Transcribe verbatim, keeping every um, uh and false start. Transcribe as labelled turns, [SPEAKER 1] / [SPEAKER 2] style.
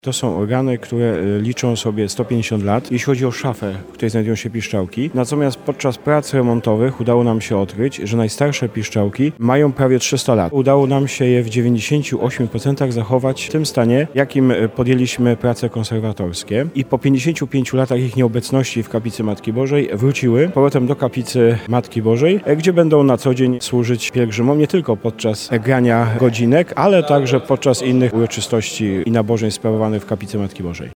[SPEAKER 1] To są organy, które liczą sobie sto pięćdziesiąt lat, jeśli chodzi o szafę, w której znajdują się piszczałki. Natomiast podczas prac remontowych udało nam się odkryć, że najstarsze piszczałki mają prawie trzysta lat. Udało nam się je w dziewięćdziesięciu ośmiu procentach zachować w tym stanie, jakim podjęliśmy prace konserwatorskie. I po pięćdziesięciu pięciu latach ich nieobecności w kaplicy Matki Bożej wróciły powrotem do kaplicy Matki Bożej, gdzie będą na co dzień służyć pielgrzymom nie tylko podczas grania godzinek, ale także podczas innych uroczystości i nabożeństw sprawowanych w kaplicy Matki Bożej.